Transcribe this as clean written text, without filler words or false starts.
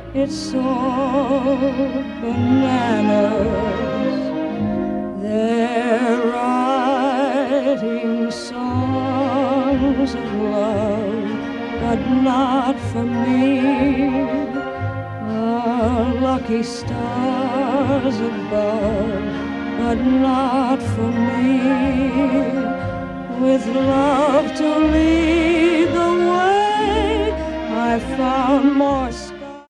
It's all bananas. They're writing songs of love, but not for me. Lucky stars above, but not for me. With love to lead.